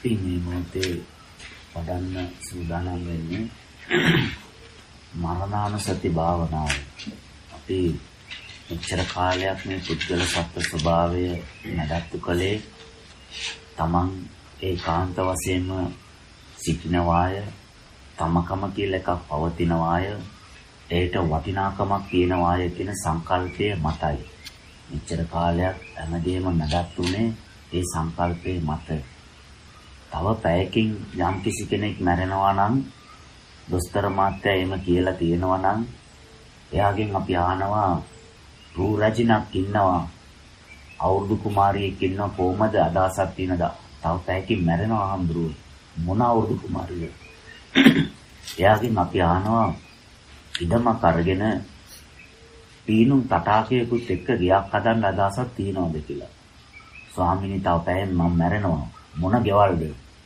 අපි මේ මොහොතේ වඩන්න සූදානම් වෙන්නේ මරණානුසති භාවනාව. අපි මෙච්චර කාලයක් මේ පුද්ගල සත්ත්ව ස්වභාවය නඩත්තු කළේ තමන් ඒකාන්ත වශයෙන්ම සිටිනවාය, තමකම කියලා එකක් පවතිනවාය, ඒට වටිනාකමක් තියෙනවාය කියන සංකල්පය මතයි. මෙච්චර කාලයක් හැමදේම නඩත්තුනේ ඒ සංකල්පේ මත. තව පැයකින් යම් කිසි කෙනෙක් මැරෙනවා නම් දොස්තර මාත්‍යා එහෙම කියලා තියෙනවා නම් එයාගෙන් අපි අහනවා රූ රජිනක් ඉන්නවා, අවුරුදු කුමාරියෙක් ඉන්නවා, කොහමද අදහසක් තියෙනද? තව පැයකින් මැරෙනවා හම්බුරු මොන අවුරුදු කුමාරියද? එයාගෙන් අපි අහනවා ඉඩමක් අරගෙන පීනුම් තටාකයකුත් එක්ක ගියක් හදන්න අදහසක් තියෙනවද කියලා. ස්වාමීනි තව පැයෙන් මම මැරෙනවා, මොන ගෙවල්ද?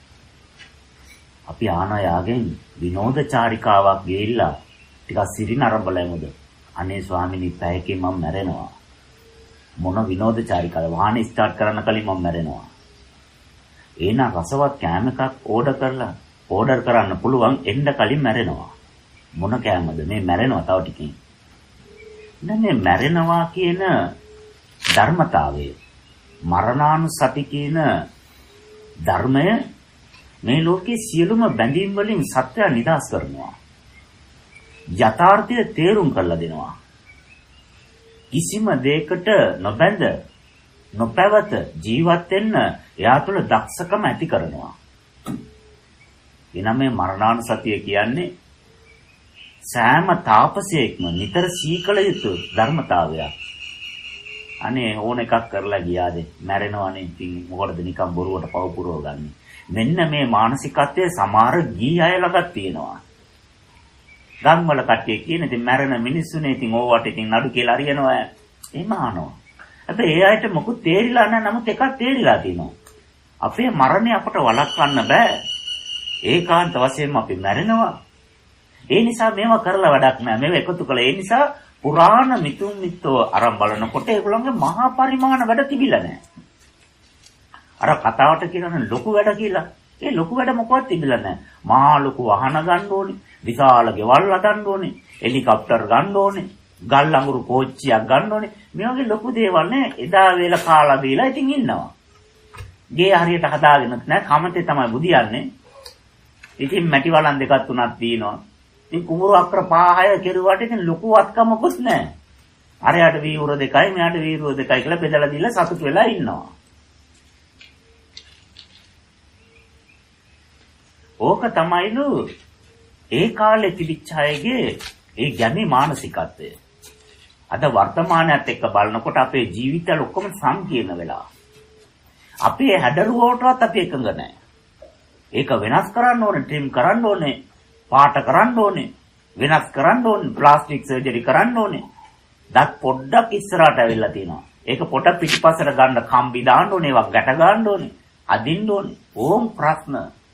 අපි ආනා යාගෙන් විනෝද චාරිකාවක් ගිහිල්ලා ටිකක් සිරින අරඹලමුද? අනේ ස්වාමීනි පැයකින් මම මැරෙනවා. මොන විනෝද චාරිකාවද? වාහනේ ස්ටාර්ට් කරන්න කලින් මම මැරෙනවා. එහෙනම් රසවත් කෑම එකක් ඕඩර් කරන්න පුළුවන්, එන්න කලින් මැරෙනවා. මොන කෑමද? මේ මැරෙනවා තව ටිකකින්. දැන් මේ මැරෙනවා කියන ධර්මතාවය, මරණානුසති කියන ධර්මය මේ ලෝකයේ සියලුම බැඳීම් වලින් සත්‍ය නිදහස් කරනවා. යථාර්ථය තේරුම් කරලා දෙනවා. කිසිම දෙයකට නොබැඳ නොපැවත ජීවත් වෙන්න එයා තුළ දක්ෂකම ඇති කරනවා. එනනම් මේ මරණානුසතිය කියන්නේ සෑම තාපසයෙක්ම නිතර සීකල යුතු ධර්මතාවයක්. අනේ ඕන එකක් කරලා ගියාද මැරෙනවනේ, ඉතින් මොකටද නිකන් බොරුවට පව පුරව ගන්නේ? මෙන්න මේ මානසිකත්වයේ සමහර ගී අය ළඟ තියෙනවා. ගම් වල කට්ටිය කියන ඉතින් මැරෙන මිනිස්සුනේ ඉතින් ඕවට ඉතින් නඩු කියලා අරියනවා. එහෙම අහනවා. හැබැයි ඒ අයට මොකුත් තේරිලා නැහැ. නමුත් එකක් තේරිලා තියෙනවා. අපේ මරණය අපට වළක්වන්න බෑ. ඒකාන්ත වශයෙන්ම අපි මැරෙනවා. ඒ නිසා මේවා කරලා වැඩක් නැහැ. මේවා එකතු කළා. ඒ නිසා පුරාණ මිතුම් මිත්තෝ අරන් බලනකොට ඒගොල්ලන්ගේ මහා පරිමාණ වැඩ තිබිලා නැහැ. අර කතාවට කියනනේ ලොකු වැඩ කියලා. ඒ ලොකු වැඩ මොකවත් තිබිලා නැහැ. මහා ලොකු වාහන ගන්න ඕනේ, විශාල ගෙවල් හදන්න ඕනේ, හෙලිකොප්ටර් ගන්න ඕනේ, ගල් අඟුරු කෝච්චියක් ගන්න ඕනේ. මේ වගේ ලොකු දේවල් නේ එදා වේල කාලා බීලා ඉතින් ඉන්නවා. ගේ හරියට හදාගෙන නැහැ. කමතේ තමයි බුදියන්නේ. ඉතින් මැටි වලන් දෙකක් තුනක් තියෙනවා. ඉතින් කුඹුරු අක්‍ර 5-6 කෙරුවාට ඉතින් ලොකු වත්කමකුත් නැහැ. අරයට වීවුර 2යි මෙයාට වීවුර 2යි කියලා බෙදලා දීලා සතුට වෙලා ඉන්නවා. ඕක තමයිලු ඒ කාලේ තිබිච්ච අයගේ ඒ ගැමි මානසිකත්වය. අද වර්තමානයත් එක්ක බලනකොට අපේ ජීවිතවල ඔක්කොම සංකීර්ණ වෙලා. අපේ හැඩරුවටවත් අපි එකඟ නැහැ. ඒක වෙනස් කරන්න ඕනේ, ට්‍රිම් කරන්න ඕනේ, පාට කරන්න ඕනේ, වෙනස් කරන්න ඕනේ, ප්ලාස්ටික් සර්ජරි කරන්න ඕනේ. දත් පොඩ්ඩක් ඉස්සරහට ඇවිල්ලා තියෙනවා. ඒක පොට පිටිපස්සට ගන්න කම්බි දාන්න ඕනේ, ඒවා ගැට ගන්න ඕනේ, අදින්න ඕනේ. ඕම් ප්‍රශ්න.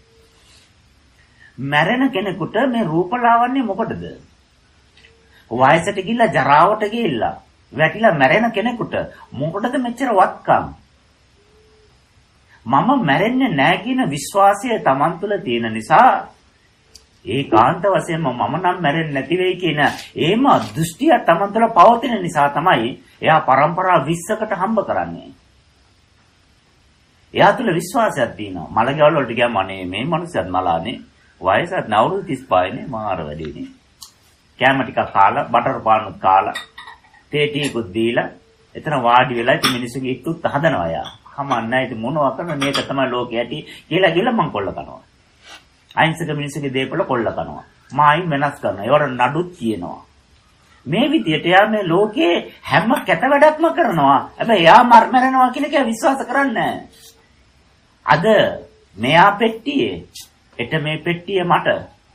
මැරෙන කෙනෙකුට මේ රූපලාවන්‍ය මොකටද? වයසට ගිහිල්ලා ජරාවට ගිහිල්ලා වැටිලා මැරෙන කෙනෙකුට මොකටද මෙච්චර වත්කම්? මම මැරෙන්නේ නැහැ කියන විශ්වාසය Taman තුල තියෙන නිසා ඒකාන්ත වශයෙන්ම මම නම් මැරෙන්නේ නැති වෙයි කියන ඒම දෘෂ්ටිය Taman තුල පවතින නිසා තමයි එයා પરම්පරා 20කට හම්බ කරන්නේ. එයා තුල විශ්වාසයක් තියෙනවා. මලගෙවල් වලට ගියාම අනේ මේ මනුස්සයත් මලානේ, වයසත් නවුරු 35නේ, මාර වැඩිනේ. කැම ටිකක් කාලා, බටර් පානුත් කාලා, තේ ටිකකුත් දීලා එතන වාඩි වෙලා ඉතින් මිනිස්සුගේ ඉක්කුත් හදනවා යා. කමන්නේ ඉතින් මොනවා කරන මේක තමයි ලෝකේ ඇති කියලා ගිහලා මං කොල්ල කනවා. අහිංසක මිනිස්සුගේ දේපල කොල්ල කනවා. මායින් වෙනස් කරනවා. ඒවට නඩුත් කියනවා. මේ විදියට යා මේ ලෝකේ හැම කැත වැඩක්ම කරනවා. හැබැයි යා මරනවා කියන එක විශ්වාස කරන්නේ නැහැ. අද මෙයා පෙට්ටියේ එට මේ පෙට්ටිය මට.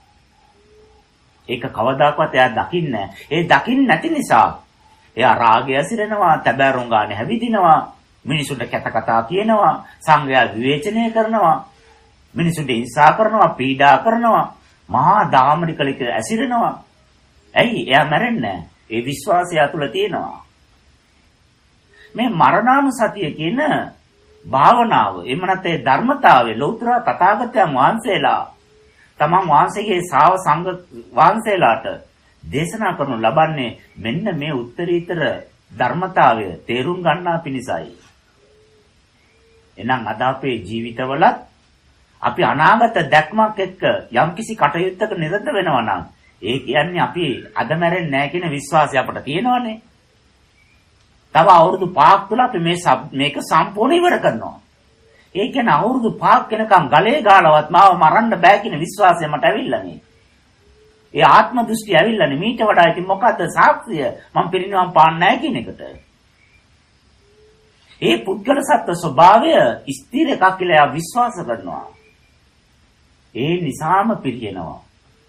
ඒක කවදාකවත් එයා දකින්නේ නැහැ. ඒ දකින්න නැති නිසා එයා රාගය ඇසිරෙනවා, තැබෑරුම් ගානේ හැවිදිනවා, මිනිසුන්ට කැත කතා කියනවා, සංගය විවේචනය කරනවා, මිනිසුන්ට හිංසා කරනවා, පීඩා කරනවා, මහා දාමරිකලික ඇසිරෙනවා. ඇයි? එයා මැරෙන්නේ නැහැ. ඒ විශ්වාසය තුළ තියෙනවා. මේ මරණානුසතිය කියන භාවනාව එහෙම නැත්නම් ධර්මතාවය ලෞතර තථාගතයන් වහන්සේලා තමන් වහන්සේගේ ශාව සංඝ වහන්සේලාට දේශනා කරනු ලබන්නේ මෙන්න මේ උත්තරීතර ධර්මතාවය තේරුම් ගන්නා පිණිසයි. එහෙනම් අද අපේ ජීවිතවලත් අපි අනාගත දැක්මක් එක්ක යම්කිසි කටයුත්තක නිරත වෙනවා නම් ඒ කියන්නේ අපි අද මැරෙන්නේ නැහැ කියන විශ්වාසය අපට තියෙනවනේ. තව අවුරුදු 5ක් තුළ අපි මේක සම්පූර්ණ ඉවර කරනවා. ඒ කියන්නේ අවුරුදු 5ක් වෙනකම් ගලේ ගාලවත් මාව මරන්න බෑ කියන විශ්වාසය මට ඇවිල්ලානේ. ඒ ආත්ම දෘෂ්ටි ඇවිල්ලානේ. මීට වඩා ඉතින් මොකද්ද සාක්ෂිය? මම පිරිනිවන් පාන්නේ නැහැ කියන එකට. ඒ පුද්ගල සත්ත්ව ස්වභාවය ස්ථිර එකක් කියලා විශ්වාස කරනවා. ඒ නිසාම පිරියනවා.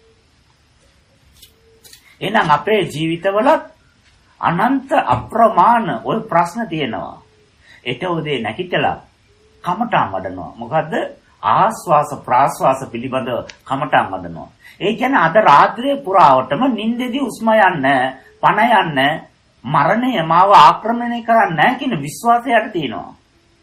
එහෙනම් අපේ ජීවිතවලත් අනන්ත අප්‍රමාණ ওই ප්‍රශ්න තියෙනවා. ඒට උදේ නැගිටලා කමටන් වඩනවා. මොකද්ද? ආස්වාස ප්‍රාස්වාස පිළිබඳව කමටන් වඩනවා. ඒ කියන්නේ අද රාත්‍රියේ පුරාවටම නිින්දෙදී උස්ම යන්න, පණ යන්න, මරණය මාව ආක්‍රමණය කරන්නේ නැහැ කියන විශ්වාසයක් තියෙනවා.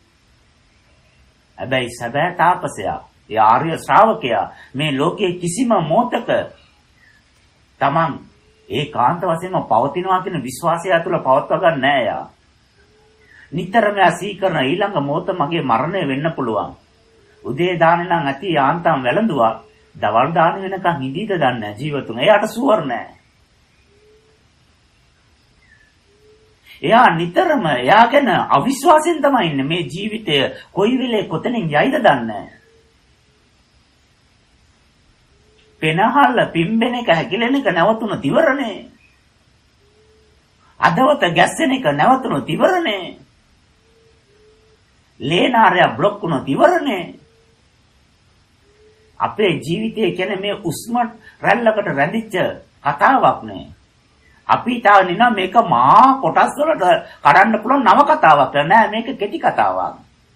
හැබැයි සැබෑ තාපසයා, ඒ ආර්ය ශ්‍රාවකයා මේ ලෝකයේ කිසිම මොහතක තමන් ඒකාන්ත වශයෙන්ම පවතිනවා කියන විශ්වාසය තුළ පවත්වා ගන්න නෑ යා. නිතරම සීකරන ඊළඟ මොහොත මගේ මරණය වෙන්න පුළුවන්. උදේ දාන නම් ඇති යාන්තම් වැළඳුවා. දවල් දාන වෙනකන් හිඳීද දන්නේ නැහැ ජීවතුන්. එයාට සුවර් නැහැ. එයා නිතරම එයා ගැන අවිශ්වාසයෙන් තමයි ඉන්නේ. මේ ජීවිතය කොයි වෙලේ කොතනින් යයිද දන්නේ නැහැ. පෙනහල්ල පිම්බෙන එක හැකිලෙන එක නැවතුන තිවරනේ. අදවත ගැස්සෙන එක නැවතුන තිවරනේ. ලේනාරය බ්ලොක් වුණ තිවරනේ. අපේ ජීවිතය කියන්නේ මේ උස්ම රැල්ලකට රැඳිච්ච කතාවක් නේ. අපි හිතාගෙන මේක මහා කොටස් වලට කඩන්න පුළුවන් නව කතාවක් නෑ. මේක කෙටි කතාවක්.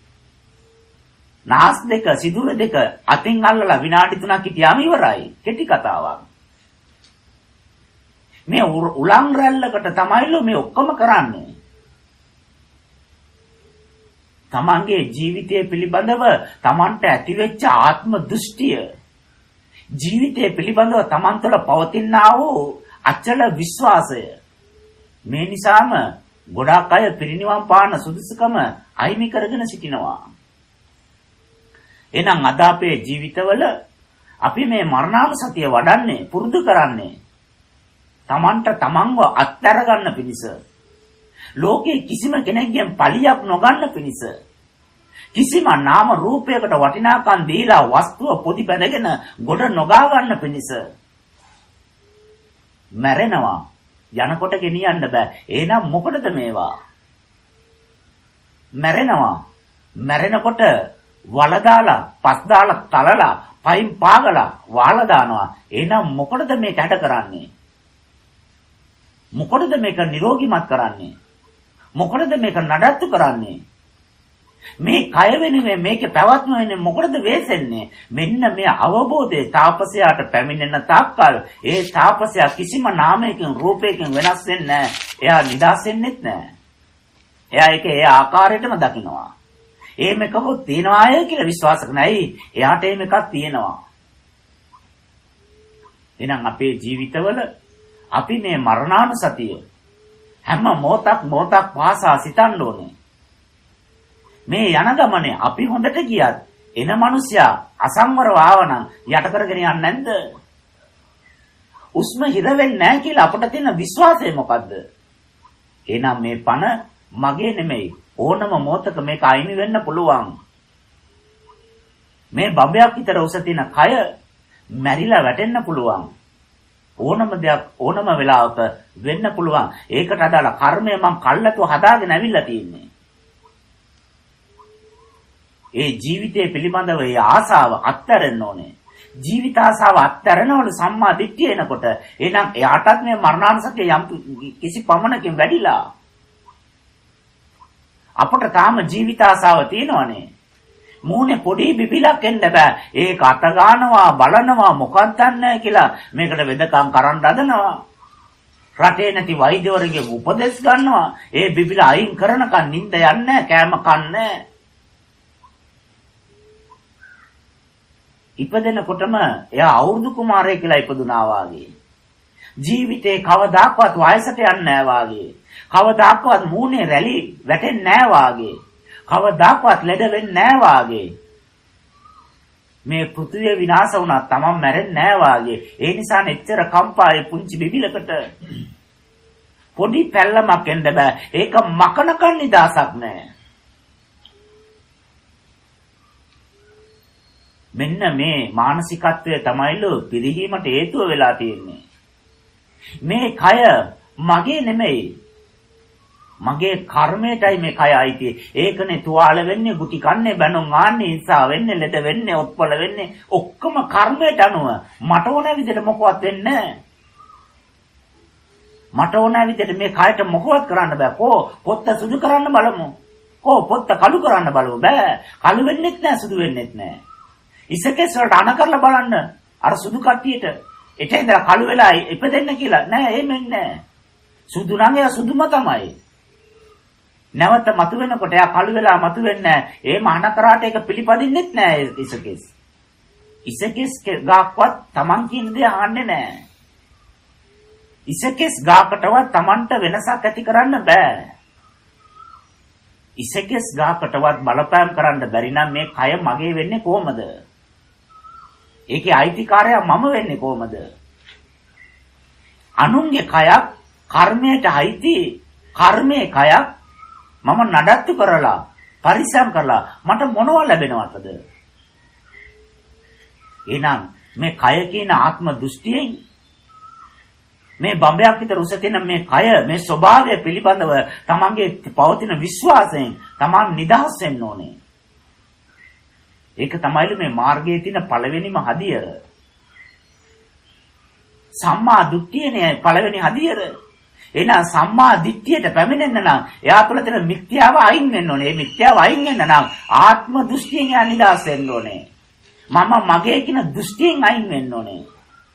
නාස් දෙක සිදුර දෙක අතින් අල්ලලා විනාඩි 3ක් හිටියාම ඉවරයි. කෙටි කතාවක්. මේ උලන් රැල්ලකට තමයිලු මේ ඔක්කොම කරන්නේ. තමන්ගේ ජීවිතය පිළිබඳව තමන්ට ඇතිවෙච්ච ආත්ම දෘෂ්ටිය, ජීවිතය පිළිබඳව තමන් තුළ පවතිනා වූ අචල විශ්වාසය, මේ නිසාම ගොඩාක් අය පිරිනිවන් පාන සුදුසුකම අයිමි කරගෙන සිටිනවා. එහෙනම් අද අපේ ජීවිතවල අපි මේ මරණානුසතිය වඩන්නේ, පුරුදු කරන්නේ තමන්ට තමන්ව අත්හැර ගන්න පිණිස, ලෝකේ කිසිම කෙනෙක්ගෙන් පලියක් නොගන්න පිණිස, කිසිම නාම රූපයකට වටිනාකම් දීලා වස්තුව පොඩි බැඳගෙන ගොඩ නොගා ගන්න පිණිස. මැරෙනවා යනකොට ගෙනියන්න බෑ. එහෙනම් මොකටද මේවා? මැරෙනවා. මැරෙනකොට වල දාලා, පස් දාලා, තලලා, පයින් පාගලා, වාලා දානවා. එහෙනම් මොකටද මේක හැඩ කරන්නේ? මොකටද මේක නිරෝගීමත් කරන්නේ? මොකටද මේක නඩත්තු කරන්නේ? මේ කය වෙනුවෙන් මේකේ පැවැත්ම වෙන්නේ මොකටද වෙසෙන්නේ? මෙන්න මේ අවබෝධයේ තාපසයාට පැමිණෙන තාක්කල් ඒ තාපසයා කිසිම නාමයකින් රූපයකින් වෙනස් වෙන්නේ නැහැ. එයා නිදාස් වෙන්නෙත් නැහැ. එයා ඒක ඒ ආකාරයටම දකිනවා. එහෙම එකක් තියනවාය කියලා විශ්වාස කරනයි. එයාට එහෙම එකක් තියෙනවා. එහෙනම් අපේ ජීවිතවල අපි මේ මරණානුසතිය හැම මොහොතක් පාසා සිතන්න ඕනේ. මේ යන ගමනේ අපි හොඳට ගියත් එන මිනිසයා අසංවරව ආවනම් යට කරගෙන යන්නේ නැද්ද? උස්ම හිර වෙන්නේ නැහැ කියලා අපට තියෙන විශ්වාසය මොකද්ද? එහෙනම් මේ පණ මගේ නෙමෙයි. ඕනම මොහොතක මේක අයිමි වෙන්න පුළුවන්. මේ බබයක් විතර උස තියෙන කය මැරිලා වැටෙන්න පුළුවන්. ඕනම දෙයක් ඕනම වෙලාවක වෙන්න පුළුවන්. ඒකට අදාළ කර්මය මම කල්ලාතු හදාගෙන ඇවිල්ලා තියෙන්නේ. ඒ ජීවිතය පිළිබඳව ඒ ආසාව අත්හැරෙන්න ඕනේ. ජීවිත ආසාව අත්හැරනවලු සම්මා දිට්ඨිය එනකොට එහෙනම් එයාටත් මේ මරණානුසතිය යම් කිසි පමණකින් වැඩිලා. අපට තාම ජීවිත ආසාව තියෙනවනේ. මූණේ පොඩි බිබිලක් එන්න බෑ. ඒක අත ගන්නවා, බලනවා, මොකක්ද නැහැ කියලා මේකට වෙදකම් කරන් හදනවා. රටේ නැති වෛද්‍යවරුන්ගේ උපදෙස් ගන්නවා. ඒ බිබිල අයින් කරනකන් නිින්ද යන්නේ නැහැ, කෑම කන්නේ. ඉපදෙනකොටම එයා අවුරුදු කුමාරයෙක් කියලා ඉපදුනා වාගේ. ජීවිතේ කවදාකවත් වයසට යන්නේ නැහැ වාගේ. කවදාකවත් මූණේ රැලි වැටෙන්නේ නැහැ වාගේ. කවදාකවත් ලෙඩ වෙන්නේ නැහැ වාගේ. මේ පෘථිවිය විනාශ වුණා තමන් මැරෙන්නේ නැහැ වාගේ. ඒ නිසා නෙච්චර කම්පායේ පුංචි බිබිලකට පොඩි පැල්ලමක් එන්න බෑ. ඒක මකනකන් නිදාසක් නැහැ. මෙන්න මේ මානසිකත්වය තමයිලු පිරිහීමට හේතුව වෙලා තියෙන්නේ. මේ කය මගේ නෙමෙයි. මගේ කර්මයටයි මේ කය අයිති. ඒකනේ තුවාල වෙන්නේ, ගුටි කන්නේ, බැනුම් ආන්නේ, හිංසා වෙන්නේ, ලෙඩ වෙන්නේ, ඔත්පල වෙන්නේ. ඔක්කොම කර්මයට අනුව මට ඕන විදිහට මොකවත් වෙන්නේ නැහැ. මට ඕන විදිහට මේ කයට මොකවත් කරන්න බෑ. පොත්ත සුදු කරන්න බලමු. පොත්ත කළු කරන්න බලමු. බෑ. කළු වෙන්නෙත් නැහැ, සුදු වෙන්නෙත් නැහැ. ඉසකෙස් වලට අණ කරලා බලන්න. අර සුදු කට්ටියට එතෙන් ඉඳලා කළු වෙලා ඉපදෙන්න කියලා නෑ. එහෙම නැහැ. සුදු නම් එයා සුදුම තමයි. නැවත මතු වෙනකොට එයා කළු වෙලා මතු වෙන්නේ නැහැ. එහෙම අණ කරාට ඒක පිළිපදින්නෙත් නැහැ ඉසකෙස්. ඉසකෙස් ගාක්වත් Taman කියන දේ අහන්නේ නැහැ. ඉසකෙස් ගාකටවත් Tamanට වෙනසක් ඇති කරන්න බෑ. ඉසකෙස් ගාකටවත් බලපෑම් කරන්න බැරි නම් මේ කය මගේ වෙන්නේ කොහමද? ඒකේ අයිතිකාරයා මම වෙන්නේ කොහමද? අනුන්ගේ කයක් කර්මයට අයිති කර්මයේ කයක් මම නඩත්තු කරලා පරිස්සම් කරලා මට මොනව ලැබෙනවද? එහෙනම් මේ කය කියන ආත්ම දෘෂ්ටියෙන් මේ බඹයක් විතර උස තියෙන මේ කය මේ ස්වභාවය පිළිබඳව තමන්ගේ පවතින විශ්වාසයෙන් තමන් නිදහස් වෙන්න ඕනේ. ඒක තමයි මේ මාර්ගයේ තියෙන පළවෙනිම හදියර. සම්මා දිට්ඨියනේ පළවෙනි හදියර. එහෙනම් සම්මා දිට්ඨියට පැමිණෙන්න නම් එයා තුළ තියෙන මිත්‍යාව අයින් වෙන්න ඕනේ. මේ මිත්‍යාව අයින් වෙන්න නම් ආත්ම දෘෂ්ටියෙන් එයා නිදහස් වෙන්න ඕනේ. මම මගේ කියන දෘෂ්ටියෙන් අයින් වෙන්න ඕනේ.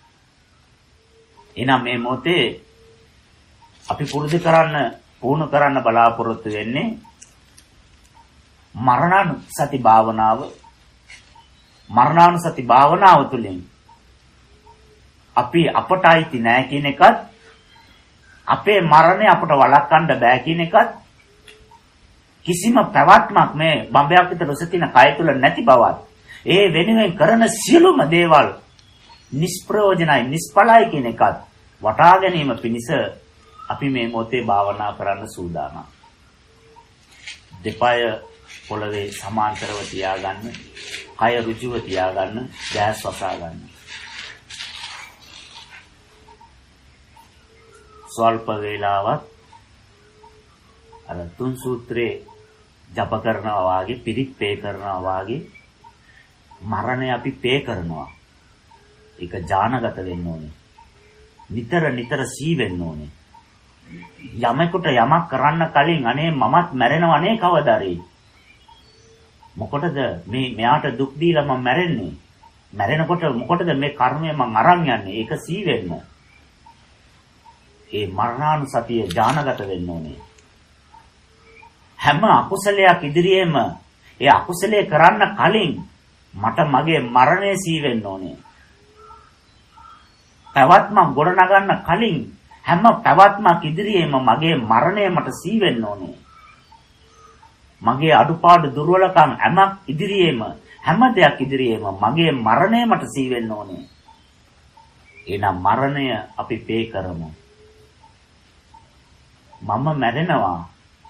එහෙනම් මේ මොහොතේ අපි පුහුණු කරන්න බලාපොරොත්තු වෙන්නේ මරණානුසති භාවනාව. මරණානුසති භාවනාව තුළින් අපි අපට අයිති නැහැ කියන එකත් අපේ මරණය අපට වළක්වන්න බෑ කියන එකත් කිසිම පැවැත්මක් මේ බඹයක් විතර උස තියෙන කය තුල නැති බවත් ඒ වෙනුවෙන් කරන සියලුම දේවල් නිෂ්ප්‍රයෝජනයි නිෂ්ඵලයි කියන එකත් වටහා ගැනීම පිණිස අපි මේ මොහොතේ භාවනා කරන්න සූදානම්. දෙපය පොළවේ සමාන්තරව තියාගන්න, කය ඍජුව තියාගන්න, දැස් වසා ගන්න. ස්වල්ප වේලාවක් අර තුන් සූත්‍රේ ජප කරනවා වාගේ, පිරිත් පේ කරනවා වාගේ මරණය අපි පේ කරනවා. ඒක ඥානගත වෙන්න ඕනේ. නිතර නිතර සී වෙන්න ඕනේ. යමෙකුට යමක් කරන්න කලින් අනේ මමත් මැරෙනවා නේ කවදාරේ. මොකටද මේ මෙයාට දුක් දීලා මම මැරෙන්නේ? මැරෙනකොට මොකටද මේ කර්මය මම අරන් යන්නේ? ඒක සී වෙන්න. ඒ මරණානුසතිය ඥානගත වෙන්න ඕනේ. හැම අකුසලයක් ඉදිරියේම ඒ අකුසලයේ කරන්න කලින් මට මගේ මරණය සී වෙන්න ඕනේ. පැවැත්ම ගොඩනගන්න කලින් හැම පැවැත්මක් ඉදිරියේම මගේ මරණය මට සී වෙන්න ඕනේ. මගේ අඩුපාඩු දුර්වලකම් හැමක් ඉදිරියේම හැම දෙයක් ඉදිරියේම මගේ මරණය මට සී වෙන්න ඕනේ. එහෙනම් මරණය අපි පේ කරමු. මම මැරෙනවා.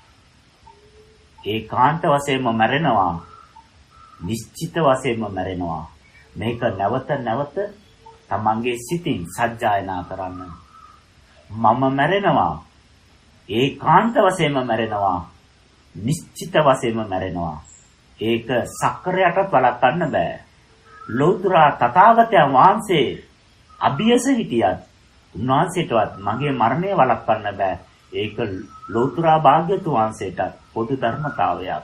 ඒකාන්ත වශයෙන්ම මැරෙනවා. නිශ්චිත වශයෙන්ම මැරෙනවා. මේක නැවත නැවත තමන්ගේ සිතින් සජ්ජායනා කරන්න. මම මැරෙනවා. ඒකාන්ත වශයෙන්ම මැරෙනවා. නිශ්චිත වශයෙන්ම මැරෙනවා. ඒක සක්‍රයටත් වළක්වන්න බෑ. ලෞතර තථාගතයන් වහන්සේ අභියස හිටියත් උන්වහන්සේටවත් මගේ මරණය වළක්වන්න බෑ. ඒක ලෞතර භාග්‍යතුන් වහන්සේට පොදු ධර්මතාවයක්.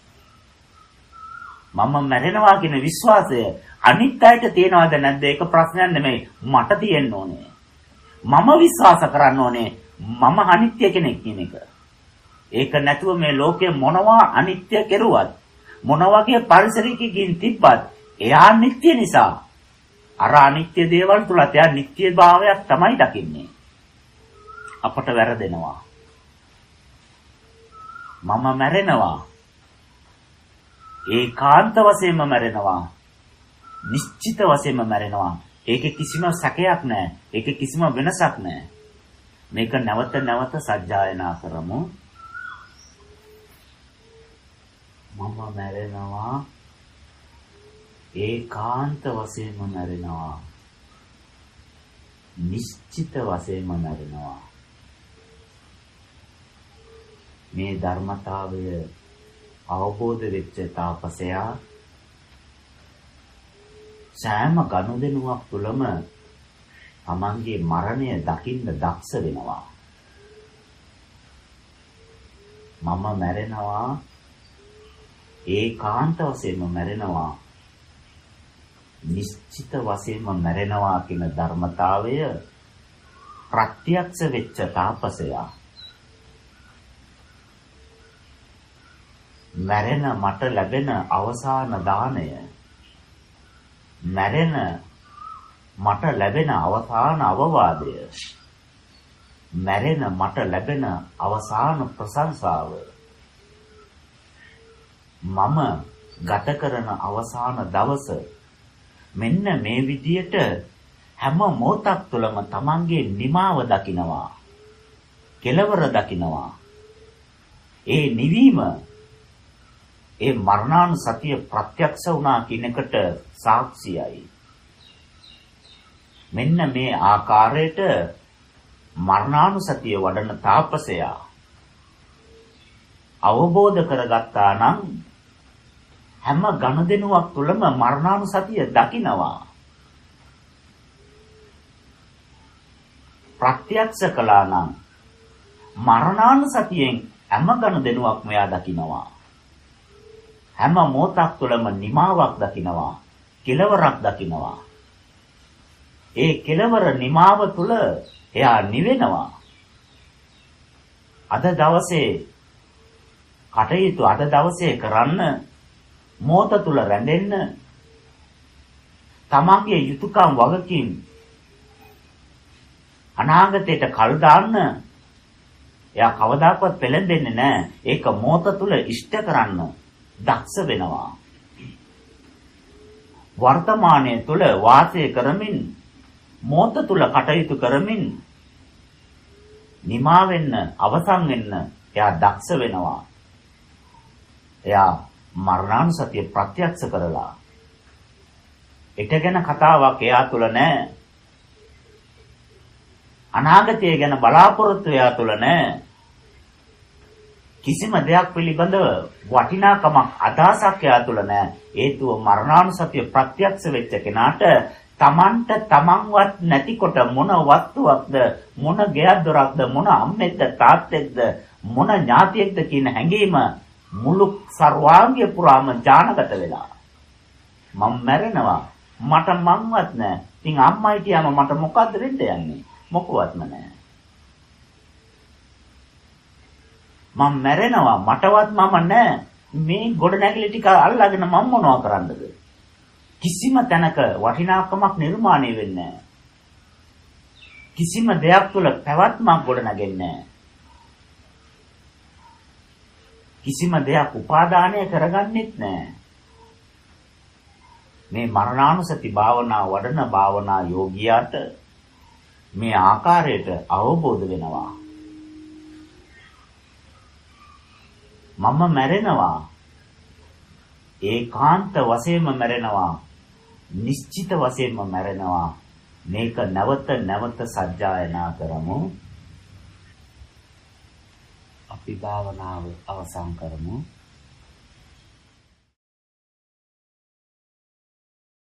මම මැරෙනවා කියන විශ්වාසය අනිත් අයට තියනවද නැද්ද? ඒක ප්‍රශ්නයක් නෙමෙයි. මට තියෙන්න ඕනේ. මම විශ්වාස කරන්න ඕනේ මම අනිත්‍ය කෙනෙක් කියන එක. ඒක නැතුව මේ ලෝකේ මොනවා අනිත්‍ය කෙරුවත් මොන වගේ පරිසරයකින් තිබ්බත් එයා නිත්‍ය නිසා අර අනිත්‍ය දේවල් තුලත් එයා නිත්‍ය භාවයක් තමයි දකින්නේ. අපට වැරදෙනවා. මම මැරෙනවා. ඒකාන්ත වශයෙන්ම මැරෙනවා. නිශ්චිත වශයෙන්ම මැරෙනවා. ඒකේ කිසිම සැකයක් නැහැ. ඒකේ කිසිම වෙනසක් නැහැ. මේක නැවත නැවත සජ්ජායනා කරමු. මම මැරෙනවා. ඒකාන්ත වශයෙන්ම මැරෙනවා. නිශ්චිත වශයෙන්ම මැරෙනවා. මේ ධර්මතාවය අවබෝධ වෙච්ච තාපසයා සෑම ගනුදෙනුවක් තුළම තමන්ගේ මරණය දකින්න දක්ෂ වෙනවා. මම මැරෙනවා. ඒකාන්ත වශයෙන්ම මැරෙනවා. නිශ්චිත වශයෙන්ම මැරෙනවා කියන ධර්මතාවය ප්‍රත්‍යක්ෂ වෙච්ච තාපසයා මැරෙන මට ලැබෙන අවසාන දාණය, මැරෙන මට ලැබෙන අවසාන අවවාදය, මැරෙන මට ලැබෙන අවසාන ප්‍රශංසාව, මම ගත කරන අවසාන දවස, මෙන්න මේ විදියට හැම මොහොතක් තුළම තමන්ගේ නිමාව දකිනවා, කෙලවර දකිනවා. ඒ නිවීම, ඒ මරණානුසතිය ප්‍රත්‍යක්ෂ වුණා කියන එකට සාක්ෂියයි. මෙන්න මේ ආකාරයට මරණානුසතිය වඩන තාපසයා අවබෝධ කරගත්තා නම් හැම ගනුදෙනුවක් තුළම මරණානුසතිය දකිනවා. ප්‍රත්‍යක්ෂ කළා නම් මරණානුසතියෙන් හැම ගනුදෙනුවක් මෙයා දකිනවා. හැම මොහොතක් තුළම නිමාවක් දකිනවා, කෙලවරක් දකිනවා. ඒ කෙලවර නිමාව තුළ එයා නිවෙනවා. අද දවසේ කටයුතු අද දවසේ කරන්න, මොහොත තුළ රැඳෙන්න, තමන්ගේ යුතුයකම් වගකීම් අනාගතයට කල් දාන්න එයා කවදාකවත් පෙළඹෙන්නේ නැහැ. ඒක මොහොත තුළ ඉෂ්ට කරන්න දක්ෂ වෙනවා. වර්තමානයේ තුල වාසය කරමින්, මොහොත තුල කටයුතු කරමින් නිමා වෙන්න, අවසන් වෙන්න එයා දක්ෂ වෙනවා. එයා මරණානුසතිය ප්‍රත්‍යක්ෂ කරලා ඒක ගැන කතාවක් එයා තුල නැහැ. අනාගතය ගැන බලාපොරොත්තු එයා තුල නැහැ. කිසිම දෙයක් පිළිබඳව වටිනාකමක් අදහසක් එයා තුල නැහැ. හේතුව මරණානුසතිය ප්‍රත්‍යක්ෂ වෙච්ච කෙනාට තමන්ට තමන්වත් නැතිකොට මොන වස්තුවක්ද, මොන ගෙයක් දොරක්ද, මොන අම්මෙක්ද, තාත්තෙක්ද, මොන ඥාතියෙක්ද කියන හැඟීම මුළු සර්වාංගය පුරාම ඥානගත වෙලා. මම මැරෙනවා. මට මංවත් නැහැ. ඉතින් අම්මයි කියම මට මොකද්ද වෙන්න යන්නේ? මොකවත්ම නැහැ. මම මැරෙනවා. මටවත් මම නැහැ. මේ ගොඩනැගිලි ටික අල්ලගෙන මම මොනවා කරන්නද? කිසිම තැනක වටිනාකමක් නිර්මාණය වෙන්නේ නැහැ. කිසිම දෙයක් තුළ පැවැත්මක් ගොඩනැගෙන්නේ නැහැ. කිසිම දෙයක් උපාදානය කරගන්නෙත් නැහැ. මේ මරණානුසති භාවනා වඩන භාවනා යෝගියාට මේ ආකාරයට අවබෝධ වෙනවා. මම මැරෙනවා. ඒකාන්ත වශයෙන්ම මැරෙනවා. නිශ්චිත වශයෙන්ම මැරෙනවා. මේක නැවත නැවත සජ්ජායනා කරමු. අපි භාවනාව අවසන් කරමු.